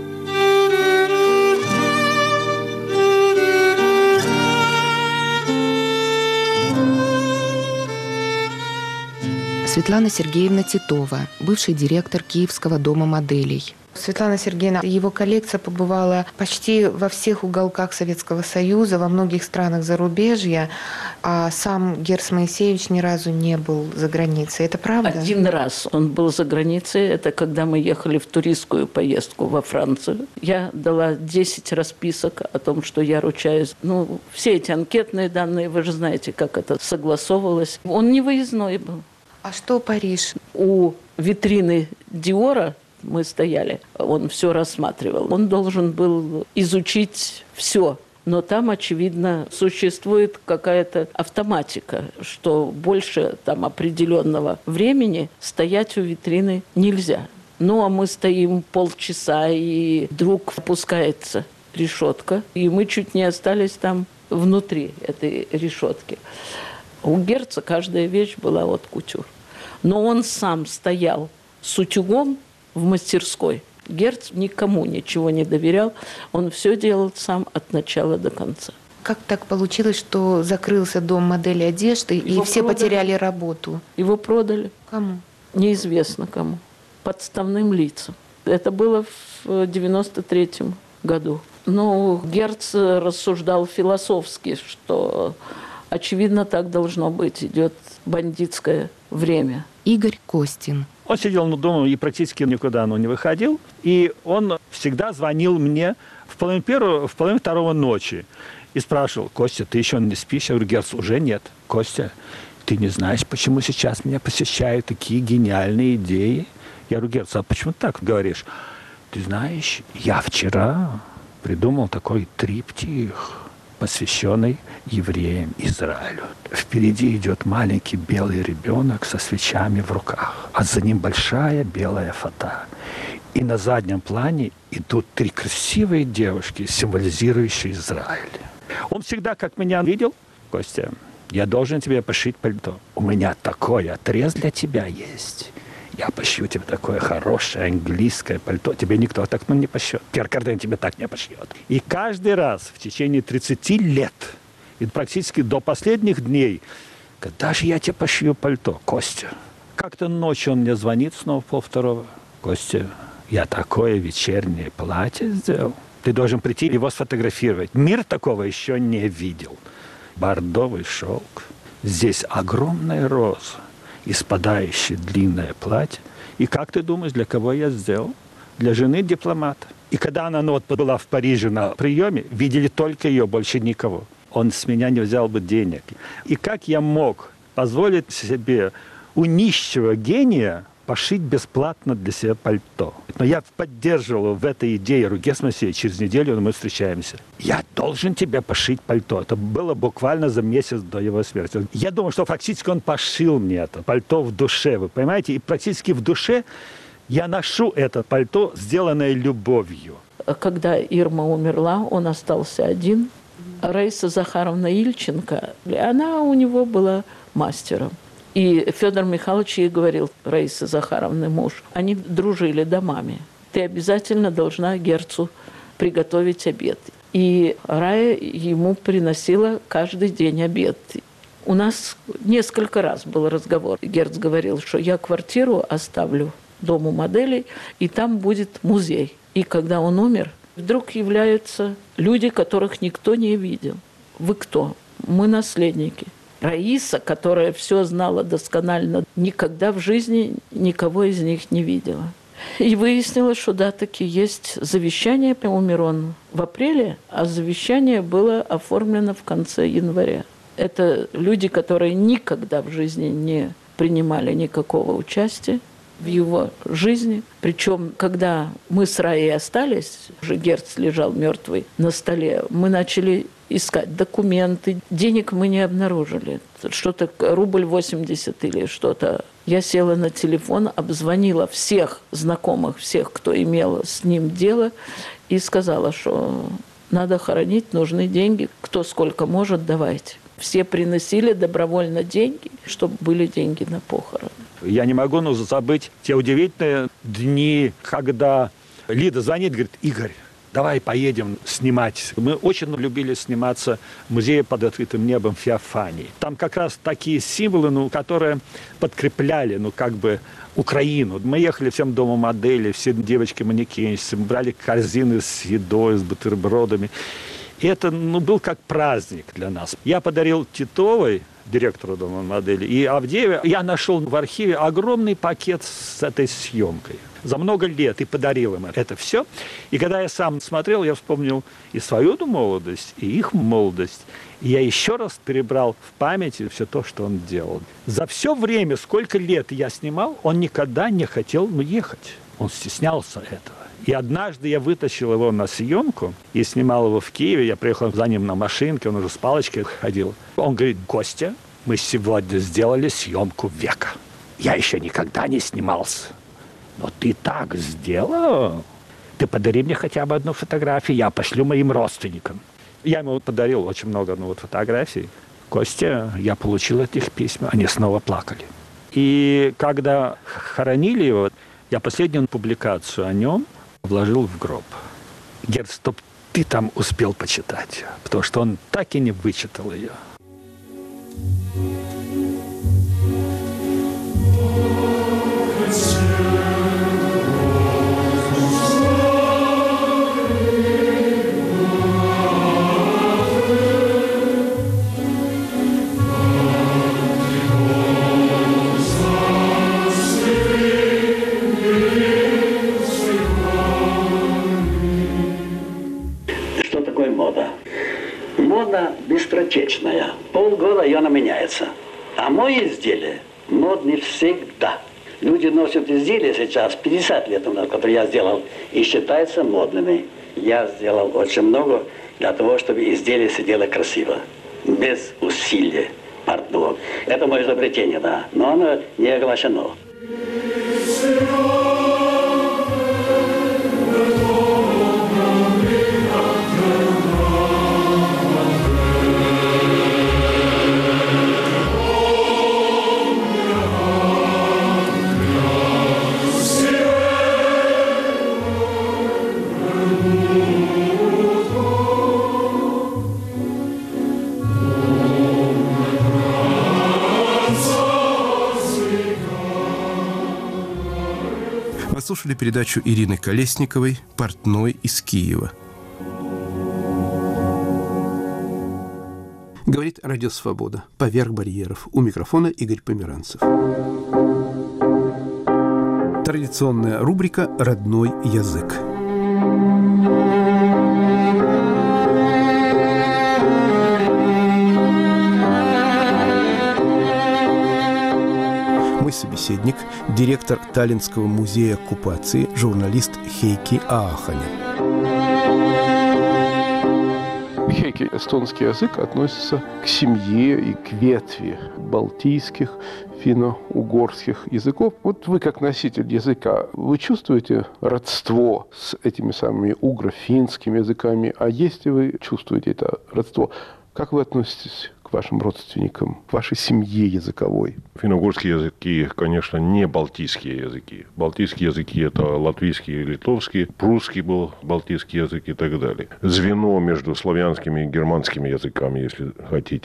Светлана Сергеевна Титова, бывший директор Киевского дома моделей. Светлана Сергеевна, его коллекция побывала почти во всех уголках Советского Союза, во многих странах зарубежья, а сам Герц Моисеевич ни разу не был за границей. Это правда? 1 раз он был за границей. Это когда мы ехали в туристскую поездку во Францию. Я дала 10 расписок о том, что я ручаюсь. Все эти анкетные данные, вы же знаете, как это согласовывалось. Он не выездной был. А что Париж? У витрины Диора мы стояли, он все рассматривал. Он должен был изучить все. Но там, очевидно, существует какая-то автоматика, что больше там определенного времени стоять у витрины нельзя. А мы стоим полчаса, и вдруг опускается решетка, и мы чуть не остались там внутри этой решетки. У Герца каждая вещь была от кутюр. Но он сам стоял с утюгом в мастерской. Герц никому ничего не доверял. Он все делал сам от начала до конца. Как так получилось, что закрылся дом модели одежды, и все потеряли работу? Его продали. Кому? Неизвестно кому. Подставным лицам. Это было в 1993 году. Герц рассуждал философски, что, очевидно, так должно быть. Идет бандитское время. Игорь Костин. Он сидел дома и практически никуда не выходил. И он всегда звонил мне в половине второго ночи. И спрашивал: «Костя, ты еще не спишь?» Я говорю: «Герц, уже нет». «Костя, ты не знаешь, почему сейчас меня посещают такие гениальные идеи?» Я говорю: «Герц, а почему так говоришь?» «Ты знаешь, я вчера придумал такой триптих, посвященный евреям Израилю. Впереди идет маленький белый ребенок со свечами в руках, а за ним большая белая фата. И на заднем плане идут 3 красивые девушки, символизирующие Израиль». Он всегда, как меня видел: «Костя, я должен тебе пошить пальто. У меня такой отрез для тебя есть. Я пошью тебе такое хорошее английское пальто. Тебе никто так не пошьет. Пьер Карден тебе так не пошьет». И каждый раз в течение 30 лет, и практически до последних дней: «Когда же я тебе пошью пальто, Костя?» Как-то ночью он мне звонит снова 1:30. «Костя, я такое вечернее платье сделал. Ты должен прийти его сфотографировать. Мир такого еще не видел. Бордовый шелк. Здесь огромная роза и спадающее длинное платье. И как ты думаешь, для кого я сделал? Для жены дипломата». И когда она была в Париже на приеме, видели только ее, больше никого. Он с меня не взял бы денег. И как я мог позволить себе у нищего гения пошить бесплатно для себя пальто? Но я поддерживал его в этой идее. Герц Моисеевич, через неделю мы встречаемся. «Я должен тебе пошить пальто». Это было буквально за месяц до его смерти. Я думаю, что фактически он пошил мне это пальто в душе, вы понимаете? И практически в душе я ношу это пальто, сделанное любовью. Когда Ирма умерла, он остался один. Раиса Захаровна Ильченко, она у него была мастером. И Федор Михайлович ей говорил, Раиса Захаровна, муж, они дружили домами. «Ты обязательно должна Герцу приготовить обед». И Рая ему приносила каждый день обед. У нас несколько раз был разговор. Герц говорил, что я квартиру оставлю Дому моделей, и там будет музей. И когда он умер, вдруг являются люди, которых никто не видел. Вы кто? Мы наследники. Раиса, которая все знала досконально, никогда в жизни никого из них не видела. И выяснилось, что да, таки есть завещание. Умер он в апреле, а завещание было оформлено в конце января. Это люди, которые никогда в жизни не принимали никакого участия в его жизни. Причем, когда мы с Раей остались, уже Герц лежал мертвый на столе, мы начали искать документы. Денег мы не обнаружили. Что-то рубль 80 или что-то. Я села на телефон, обзвонила всех знакомых, всех, кто имел с ним дело, и сказала, что надо хоронить, нужны деньги. Кто сколько может, давайте. Все приносили добровольно деньги, чтобы были деньги на похороны. Я не могу забыть те удивительные дни, когда Лида звонит, говорит: Игорь, давай поедем снимать. Мы очень любили сниматься в музее под открытым небом Феофании. Там как раз такие символы, которые подкрепляли, Украину. Мы ехали всем Дому моделей, все девочки-манекенщицы, мы брали корзины с едой, с бутербродами. И это был как праздник для нас. Я подарил Титовой, директору Дома моделей, и Авдеевой, я нашел в архиве огромный пакет с этой съемкой. За много лет и подарил им это все. И когда я сам смотрел, я вспомнил и свою молодость, и их молодость. И я еще раз перебрал в памяти все то, что он делал. За все время, сколько лет я снимал, он никогда не хотел ехать. Он стеснялся этого. И однажды я вытащил его на съемку и снимал его в Киеве. Я приехал за ним на машинке, он уже с палочкой ходил. Он говорит: Костя, мы сегодня сделали съемку века. Я еще никогда не снимался. Но ты так сделал. Ты подари мне хотя бы одну фотографию, я пошлю моим родственникам. Я ему подарил очень много фотографий. Костя, я получил этих письма, они снова плакали. И когда хоронили его, я последнюю публикацию о нем вложил в гроб. Герц, чтоб ты там успел почитать, потому что он так и не вычитал ее. Мода быстротечная. Полгода и она меняется. А мои изделия модны всегда. Люди носят изделия сейчас, 50 лет назад, которые я сделал, и считаются модными. Я сделал очень много для того, чтобы изделие сидело красиво, без усилия портного. Это мое изобретение, да, но оно не оглашено. Слушали передачу Ирины Колесниковой «Портной из Киева». Говорит Радио Свобода. Поверх барьеров. У микрофона Игорь Померанцев. Традиционная рубрика «Родной язык». Мой собеседник – директор Таллинского музея оккупации, журналист Хейки Ааханя. Хейки, эстонский язык относится к семье и к ветви балтийских, финно-угорских языков. Вот вы, как носитель языка, вы чувствуете родство с этими самыми угро-финскими языками? А если вы чувствуете это родство, как вы относитесь к вашим родственникам, к вашей семье языковой? Финно-угорские языки, конечно, не балтийские языки. Балтийские языки – это латвийский и литовский, прусский был балтийский язык и так далее. Звено между славянскими и германскими языками, если хотите.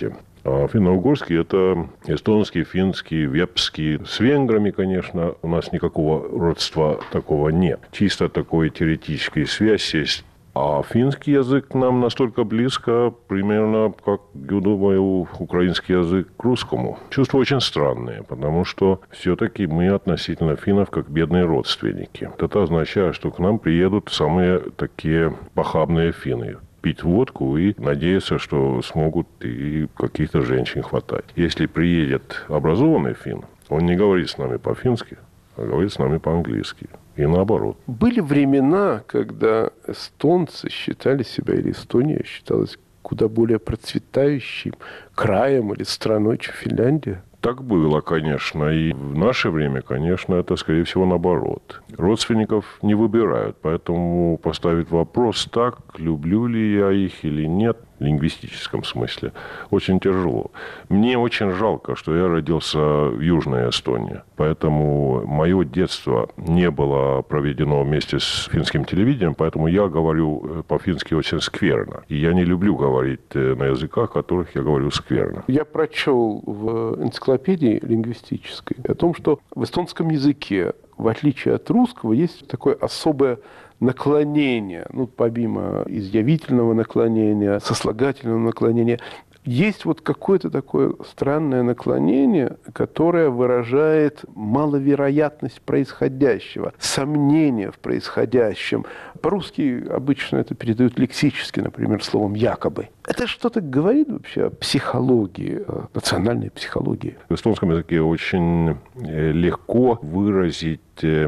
А финно-угорский – это эстонский, финский, вепский. С венграми, конечно, у нас никакого родства такого нет. Чисто такой теоретической связь есть. А финский язык нам настолько близко, примерно, как, я думаю, украинский язык к русскому. Чувства очень странные, потому что все-таки мы относительно финнов как бедные родственники. Это означает, что к нам приедут самые такие похабные финны. Пить водку и надеяться, что смогут и каких-то женщин хватать. Если приедет образованный финн, он не говорит с нами по-фински, а говорит с нами по-английски. И наоборот. Были времена, когда эстонцы считали себя, или Эстония считалась куда более процветающим краем или страной, чем Финляндия. Так было, конечно. И в наше время, конечно, это, скорее всего, наоборот. Родственников не выбирают, поэтому поставить вопрос так, люблю ли я их или нет, в лингвистическом смысле, очень тяжело. Мне очень жалко, что я родился в Южной Эстонии. Поэтому мое детство не было проведено вместе с финским телевидением, поэтому я говорю по-фински очень скверно. И я не люблю говорить на языках, которых я говорю скверно. Я прочел в энциклопедии лингвистической о том, что в эстонском языке, в отличие от русского, есть такое особое наклонение, помимо изъявительного наклонения, сослагательного наклонения, есть вот какое-то такое странное наклонение, которое выражает маловероятность происходящего, сомнение в происходящем. По-русски обычно это передают лексически, например, словом «якобы». Это что-то говорит вообще о психологии, о национальной психологии? В эстонском языке очень легко выразить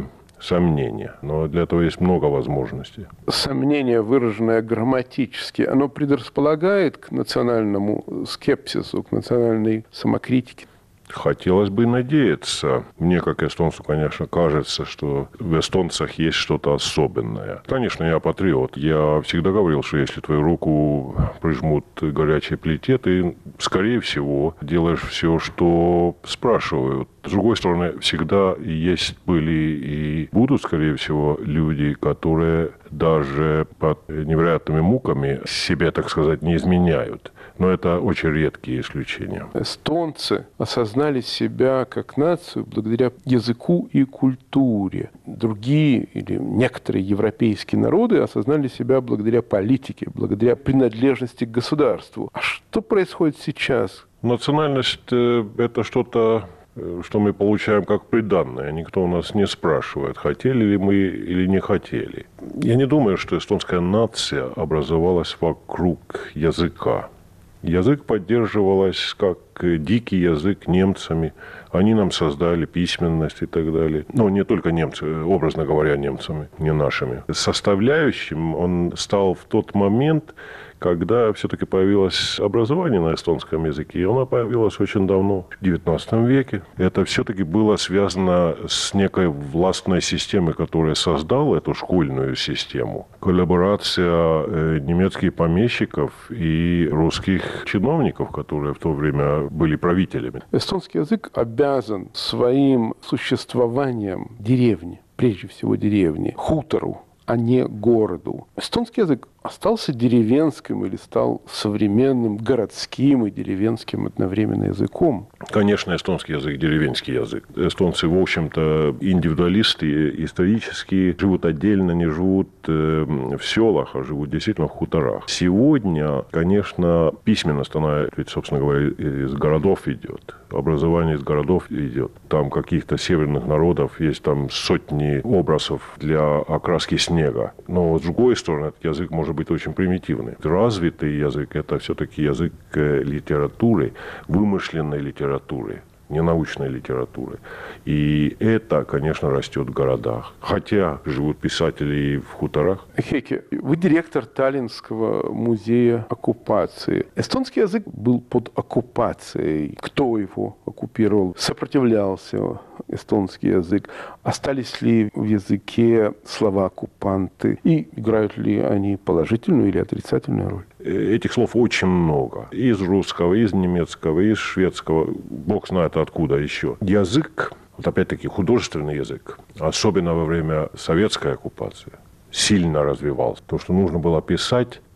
сомнение, но для этого есть много возможностей. Сомнение, выраженное грамматически, оно предрасполагает к национальному скепсису, к национальной самокритике? Хотелось бы надеяться. Мне, как эстонцу, конечно, кажется, что в эстонцах есть что-то особенное. Конечно, я патриот. Я всегда говорил, что если твою руку прижмут к горячей плите, ты, скорее всего, делаешь все, что спрашивают. С другой стороны, всегда были и будут, скорее всего, люди, которые даже под невероятными муками себе, так сказать, не изменяют. Но это очень редкие исключения. Эстонцы осознали себя как нацию благодаря языку и культуре. Другие или некоторые европейские народы осознали себя благодаря политике, благодаря принадлежности к государству. А что происходит сейчас? Национальность – это что-то, что мы получаем как приданное. Никто у нас не спрашивает, хотели ли мы или не хотели. Я не думаю, что эстонская нация образовалась вокруг языка. Язык поддерживался как дикий язык немцами. Они нам создали письменность и так далее. Но не только немцы, образно говоря, немцами, не нашими. Составляющим он стал в тот момент, когда все-таки появилось образование на эстонском языке. И оно появилось очень давно, в XIX веке. Это все-таки было связано с некой властной системой, которая создала эту школьную систему. Коллаборация немецких помещиков и русских чиновников, которые в то время были правителями. Эстонский язык обязан своим существованием деревне, прежде всего деревне, хутору, а не городу. Эстонский язык остался деревенским или стал современным городским и деревенским одновременно языком? Конечно, эстонский язык – деревенский язык. Эстонцы, в общем-то, индивидуалисты исторические, живут отдельно, не живут в селах, а живут действительно в хуторах. Сегодня, конечно, письменность, она, ведь, собственно говоря, из городов идет. Образование из городов идет. Там каких-то северных народов есть там сотни образов для окраски снега. Но, с другой стороны, этот язык может быть очень примитивный. Развитый язык – это все-таки язык литературы, вымышленной литературы, не научной литературы. И это, конечно, растет в городах. Хотя живут писатели и в хуторах. Хейке, вы директор Таллинского музея оккупации. Эстонский язык был под оккупацией. Кто его оккупировал? Сопротивлялся эстонский язык. Остались ли в языке слова оккупанты? И играют ли они положительную или отрицательную роль? Этих слов очень много. Из русского, из немецкого, из шведского. Бог знает откуда еще. Язык, вот опять-таки художественный язык, особенно во время советской оккупации, сильно развивался. То, что нужно было писать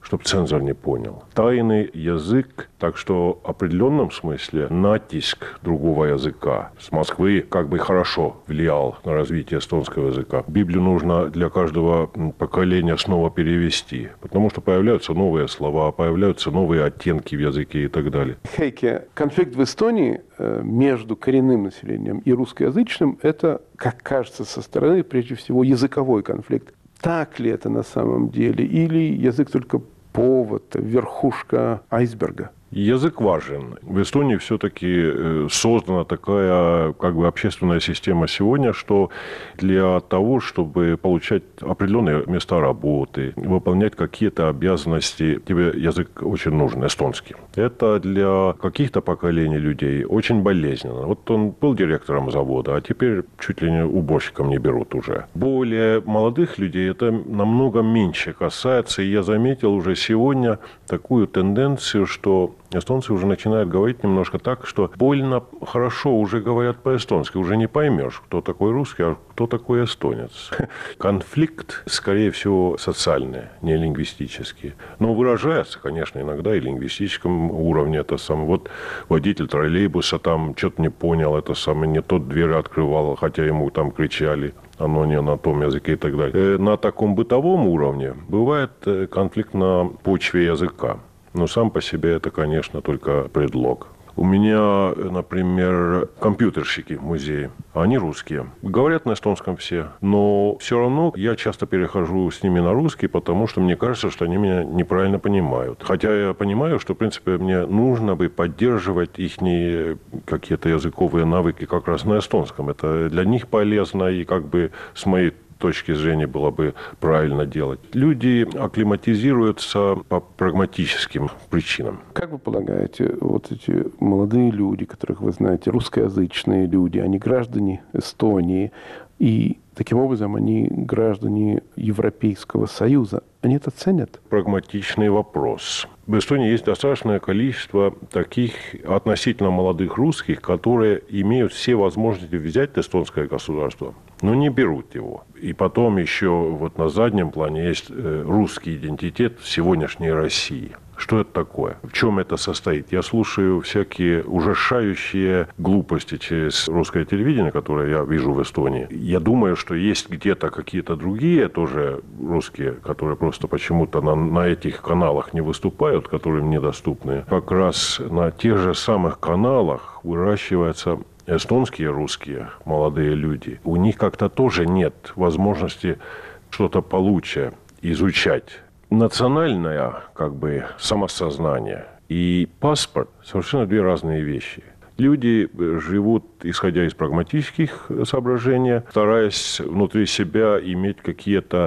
чтобы цензор не понял. Тайный язык, так что в определенном смысле натиск другого языка с Москвы как бы хорошо влиял на развитие эстонского языка. Библию нужно для каждого поколения снова перевести, потому что появляются новые слова, появляются новые оттенки в языке и так далее. Хейке, конфликт в Эстонии между коренным населением и русскоязычным – это, как кажется со стороны, прежде всего языковой конфликт. Так ли это на самом деле? Или язык только повод, верхушка айсберга? Язык важен. В Эстонии все-таки создана такая как бы общественная система сегодня, что для того, чтобы получать определенные места работы, выполнять какие-то обязанности, тебе язык очень нужен, эстонский. Это для каких-то поколений людей очень болезненно. Вот он был директором завода, а теперь чуть ли не уборщиком не берут уже. Более молодых людей это намного меньше касается. И я заметил уже сегодня такую тенденцию, что эстонцы уже начинают говорить немножко так, что больно хорошо уже говорят по-эстонски. Уже не поймешь, кто такой русский, а кто такой эстонец. Конфликт, скорее всего, социальный, не лингвистический. Но выражается, конечно, иногда и в лингвистическом уровне. Это самое. Вот водитель троллейбуса там что-то не понял, это самое, не тот дверь открывал, хотя ему там кричали. Оно не на том языке и так далее. На таком бытовом уровне бывает конфликт на почве языка. Но сам по себе это, конечно, только предлог. У меня, например, компьютерщики в музее. Они русские. Говорят на эстонском все. Но все равно я часто перехожу с ними на русский, потому что мне кажется, что они меня неправильно понимают. Хотя я понимаю, что, в принципе, мне нужно бы поддерживать их какие-то языковые навыки как раз на эстонском. Это для них полезно и как бы с моей точки зрения было бы правильно делать. Люди акклиматизируются по прагматическим причинам. Как вы полагаете, вот эти молодые люди, которых вы знаете, русскоязычные люди, они граждане Эстонии, и таким образом они граждане Европейского Союза, они это ценят? Прагматичный вопрос. В Эстонии есть достаточное количество таких относительно молодых русских, которые имеют все возможности взять эстонское государство, но не берут его. И потом еще вот на заднем плане есть русский идентитет сегодняшней России. Что это такое? В чем это состоит? Я слушаю всякие ужасающие глупости через русское телевидение, которое я вижу в Эстонии. Я думаю, что есть где-то какие-то другие тоже русские, которые просто почему-то на этих каналах не выступают, которые мне доступны. Как раз на тех же самых каналах выращиваются эстонские русские молодые люди. У них как-то тоже нет возможности что-то получше изучать. Национальное как бы самосознание и паспорт – совершенно две разные вещи. Люди живут, исходя из прагматических соображений, стараясь внутри себя иметь какие-то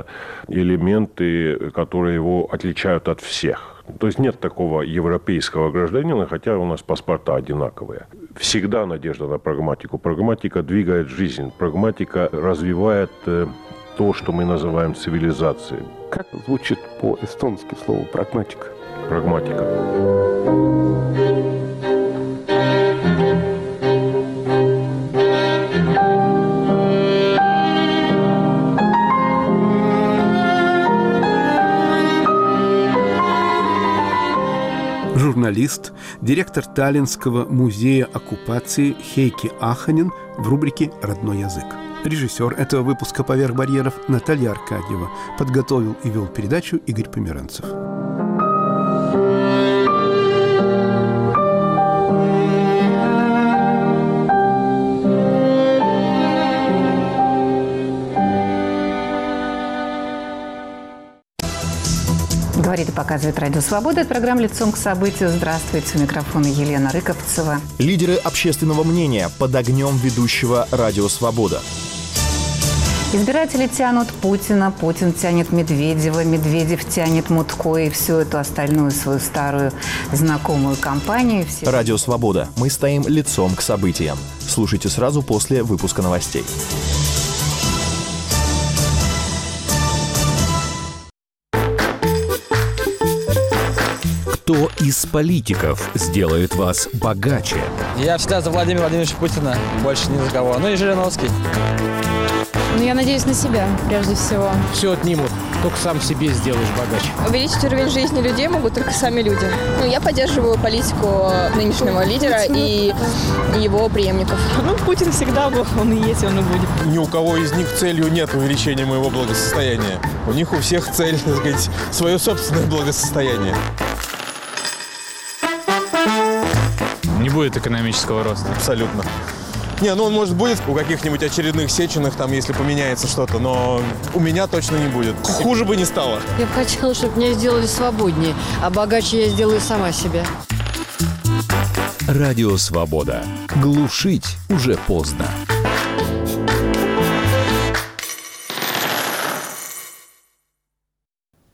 элементы, которые его отличают от всех. То есть нет такого европейского гражданина, хотя у нас паспорта одинаковые. Всегда надежда на прагматику. Прагматика двигает жизнь, прагматика развивает то, что мы называем цивилизацией. Как звучит по-эстонски слово «прагматика»? Прагматика. Журналист, директор Таллинского музея оккупации Хейки Аханин в рубрике «Родной язык». Режиссер этого выпуска «Поверх барьеров» Наталья Аркадьева. Подготовил и вел передачу Игорь Померанцев. Говорит и показывает Радио Свобода. Это программа «Лицом к событию». Здравствуйте. У микрофона Елена Рыковцева. Лидеры общественного мнения под огнем ведущего Радио Свобода. Избиратели тянут Путина, Путин тянет Медведева, Медведев тянет Мутко и всю эту остальную свою старую знакомую компанию. Радио Свобода. Мы стоим лицом к событиям. Слушайте сразу после выпуска новостей. Кто из политиков сделает вас богаче? Я всегда за Владимира Владимировича Путина, больше ни за кого. Ну и Жириновский. Ну, я надеюсь на себя, прежде всего. Все отнимут. только сам себе сделаешь богаче. Увеличить уровень жизни людей могут только сами люди. Я поддерживаю политику нынешнего лидера и его преемников. Путин всегда был, он и есть, он и будет. Ни у кого из них целью нет увеличения моего благосостояния. У них у всех цель, так сказать, свое собственное благосостояние. Не будет экономического роста. Абсолютно. Он, может, будет у каких-нибудь очередных Сеченых, там, если поменяется что-то, но у меня точно не будет. Хуже бы не стало. Я бы хотела, чтобы меня сделали свободнее, а богаче я сделаю сама себя. Радио «Свобода». Глушить уже поздно.